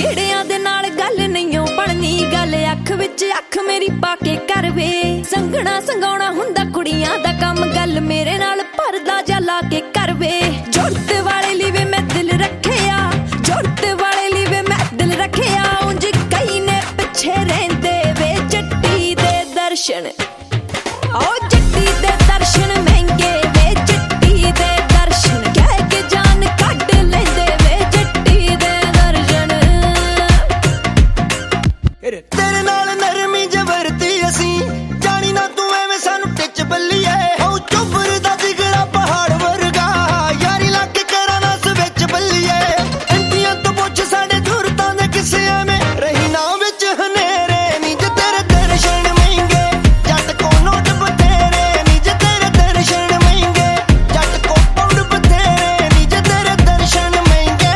ਜਿਹੜਿਆਂ ਦੇ ਨਾਲ ਗੱਲ ਨਹੀਂ ਬਣਨੀ ਗੱਲ ਅੱਖ ਵਿੱਚ ਅੱਖ ਮੇਰੀ ਪਾ ਕੇ ਕਰ ਵੇ ਸੰਗਣਾ ਸੰਗਾਉਣਾ ਹੁੰਦਾ ਕੁੜੀਆਂ ਦਾ ਕੰਮ ਗੱਲ ਮੇਰੇ ਨਾਲ ਪਰਦਾ ਜਾ ਲਾ ਕੇ ਕਰ ਵੇ ਜੁੜਤ ਵਾਲੇ ਲਈ ਵੇ ਮੈਂ ਦਿਲ ਰੱਖਿਆ ਜੁੜਤ ਵਾਲੇ ਲਈ ਵੇ ਮੈਂ ਦਿਲ ਰੱਖਿਆ ਉਂਝ ਕਈ ਨੇ ਪਿੱਛੇ ਰਹਿੰਦੇ ਵੇ ਜੱਟੀ ਦੇ ਦਰਸ਼ਨ ਓ ਜੱਟੀ ਦੇ ਦਰਸ਼ਨ ਮਹਿੰਗੇ ਵੇ ਜੱਟੀ ਦੇ ਦਰਸ਼ਨ ਕਹਿ ਕੇ ਜਾਨ ਕੱਢ ਲੈਂਦੇ ਵੇ ਜੱਟੀ ਦੇ ਦਰਸ਼ਨ ਤੇਰੇ ਨਾਲ ਨਰਮੀ ਜਵਰਤੀ ਅਸੀਂ ਜਾਣੀ ਨਾ ਤੂੰ ਐਵੇਂ ਸਾਨੂੰ ਟਿੱਚ ਬੱਲੀਏ ਓ ਚੁੱਬਰ ਦਾ ਜਿਗੜਾ ਪਹਾੜ ਵਰਗਾ ਯਾਰੀ ਲਾ ਕੇ ਕਰਾਂ ਨਾ ਵਿੱਚ ਬੱਲੀਏ ਇੰਡੀਆਂ ਤੋਂ ਪੁੱਛ ਸਾਡੇ ਦੂਰਤਾਂ ਦੇ ਕਿਸੇ ਐਵੇਂ ਰਹੀ ਨਾ ਵਿੱਚ ਹਨੇਰੇ ਨੀ ਜੇ ਤੇਰੇ ਦਰਸ਼ਨ ਮਹਿੰਗੇ ਜੱਟ ਕੋ ਨੋਟ ਬਥੇਰੇ ਨੀ ਜੇ ਤੇਰੇ ਦਰਸ਼ਨ ਮਹਿੰਗੇ ਜੱਟ ਕੋ ਪੌਂਡ ਬਥੇਰੇ ਨੀ ਜੇ ਤੇਰੇ ਦਰਸ਼ਨ ਮਹਿੰਗੇ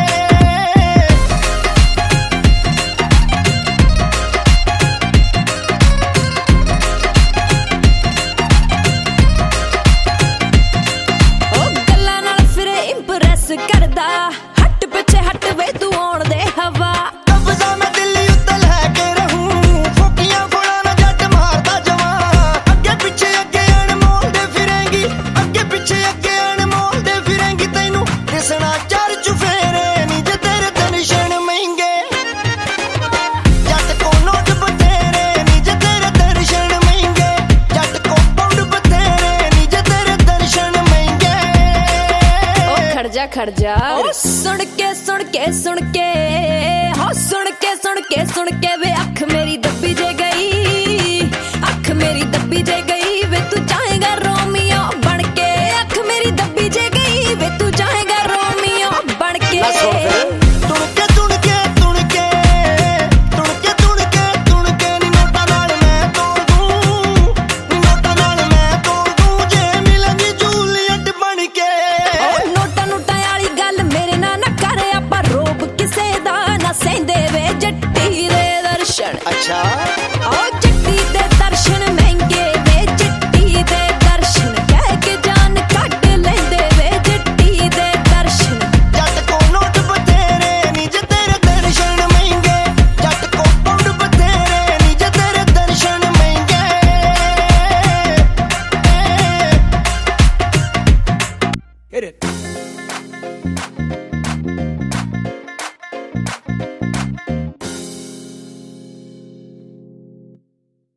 ਕਰਦਾ ਹੱਟ ਪਿੱਛੇ ਹੱਟ ਵੇ ਤੂੰ ਆਉਣ ਦੇ ਹਵਾ ਕਬਜ਼ਾ ਮੈਂ ਦਿੱਲੀ ਉੱਤੇ ਲੈ ਕੇ ਰਹੂੰ ਫੋਕੀਆਂ ਫੋੜਾ ਨਾ ਜੱਟ ਮਾਰਦਾ ਜਵਾਂ ਅੱਗੇ ਪਿੱਛੇ ਅੱਗੇ ਅਣਮੋਲ ਦੇ ਫਿਰੇਂਗੀ ਅੱਗੇ ਪਿੱਛੇ ਅੱਗੇ ਅਣਮੋਲ ਦੇ ਫਿਰੇਂਗੀ ਤੈਨੂੰ ਦਿਸਣਾ ਚਾਰ ਚੁਫੇਰੇ ਨੀ ਜੇ ਤੇਰੇ ਦਰਸ਼ਨ ਮਹਿੰਗੇ ਜੱਟ ਕੋ ਨੋਟ ਬਥੇਰੇ ਨੀ ਜੇ ਤੇਰੇ ਦਰਸ਼ਨ ਮਹਿੰਗੇ ਜੱਟ ਕੋ ਪੌਂਡ ਬਥੇਰੇ ਨੀ ਜੇ ਤੇਰੇ ਦਰਸ਼ਨ ਮਹਿੰਗੇ ਓ ਖੜ ਜਾ ਸੁਣ ਕੇ ਸੁਣ ਕੇ ਸੁਣ ਕੇ ਹੋ ਸੁਣ ਕੇ ਵੇ ਅੱਖ ਮੇਰੀ